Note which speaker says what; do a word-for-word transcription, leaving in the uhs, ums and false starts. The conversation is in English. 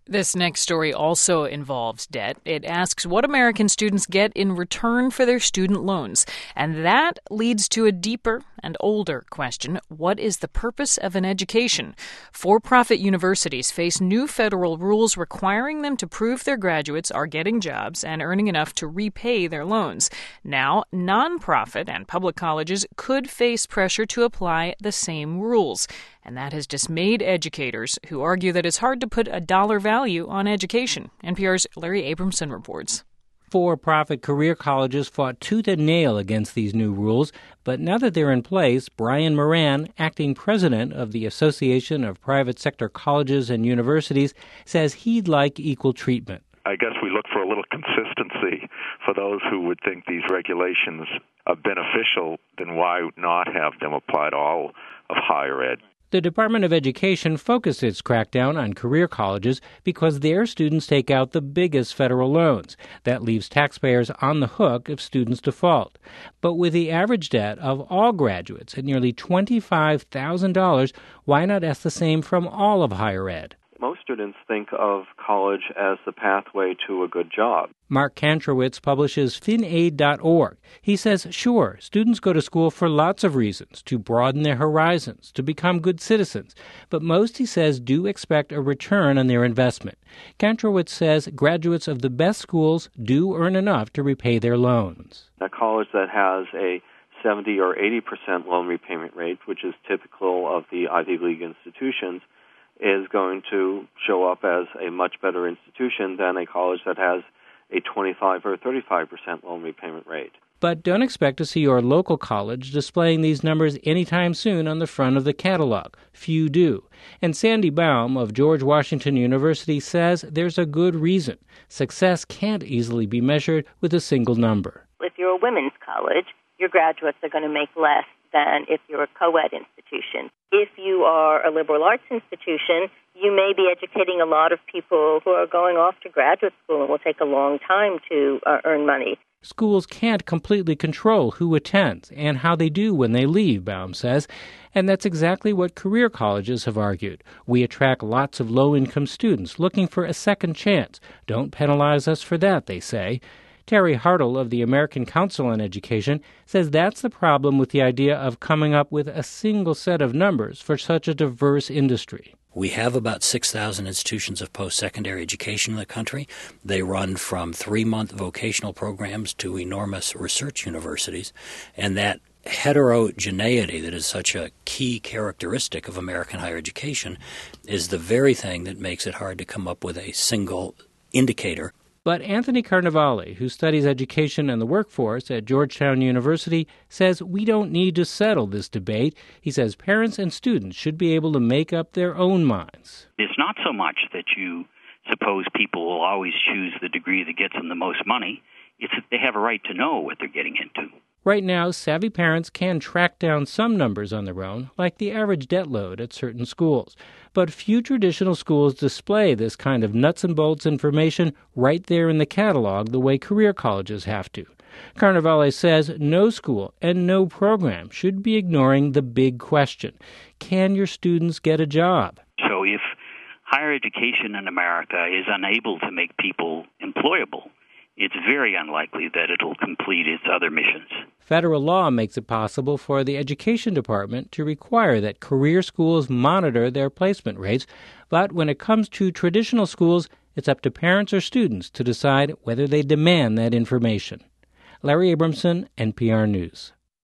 Speaker 1: This next story also involves debt. It asks what American students get in return for their student loans. And that leads to a deeper and older question. What is the purpose of an education? For-profit universities face new federal rules requiring them to prove their graduates are getting jobs and earning enough to repay their loans. Now, nonprofit and public colleges could face pressure to apply the same rules. And that has dismayed educators who argue that it's hard to put a dollar value on education. N P R's Larry Abramson reports.
Speaker 2: For-profit career colleges fought tooth and nail against these new rules, but now that they're in place, Brian Moran, acting president of the Association of Private Sector Colleges and Universities, says he'd like equal treatment.
Speaker 3: I guess we look for a little consistency for those who would think these regulations are beneficial. Then why not have them apply to all of higher ed?
Speaker 2: The Department of Education focused its crackdown on career colleges because their students take out the biggest federal loans. That leaves taxpayers on the hook if students default. But with the average debt of all graduates at nearly twenty-five thousand dollars, why not ask the same from all of higher ed?
Speaker 4: Most students think of college as the pathway to a good job.
Speaker 2: Mark Kantrowitz publishes fin aid dot org. He says, sure, students go to school for lots of reasons, to broaden their horizons, to become good citizens. But most, he says, do expect a return on their investment. Kantrowitz says graduates of the best schools do earn enough to repay their loans.
Speaker 4: A college that has a seventy or eighty percent loan repayment rate, which is typical of the Ivy League institutions, is going to show up as a much better institution than a college that has a twenty-five or thirty-five percent loan repayment rate.
Speaker 2: But don't expect to see your local college displaying these numbers anytime soon on the front of the catalog. Few do. And Sandy Baum of George Washington University says there's a good reason. Success can't easily be measured with a single number.
Speaker 5: If you're a women's college, your graduates are going to make less than if you're a co-ed institution. If you are a liberal arts institution, you may be educating a lot of people who are going off to graduate school and will take a long time to uh, earn money.
Speaker 2: Schools can't completely control who attends and how they do when they leave, Baum says. And that's exactly what career colleges have argued. We attract lots of low-income students looking for a second chance. Don't penalize us for that, they say. Terry Hartle of the American Council on Education says that's the problem with the idea of coming up with a single set of numbers for such a diverse industry.
Speaker 6: We have about six thousand institutions of post-secondary education in the country. They run from three-month vocational programs to enormous research universities, and that heterogeneity that is such a key characteristic of American higher education is the very thing that makes it hard to come up with a single indicator.
Speaker 2: But Anthony Carnevale, who studies education and the workforce at Georgetown University, says we don't need to settle this debate. He says parents and students should be able to make up their own minds.
Speaker 7: It's not so much that you suppose people will always choose the degree that gets them the most money. It's that they have a right to know what they're getting into.
Speaker 2: Right now, savvy parents can track down some numbers on their own, like the average debt load at certain schools. But few traditional schools display this kind of nuts and bolts information right there in the catalog the way career colleges have to. Carnevale says no school and no program should be ignoring the big question. Can your students get a job?
Speaker 7: So if higher education in America is unable to make people employable, it's very unlikely that it'll complete its other missions.
Speaker 2: Federal law makes it possible for the Education Department to require that career schools monitor their placement rates, but when it comes to traditional schools, it's up to parents or students to decide whether they demand that information. Larry Abramson, N P R News.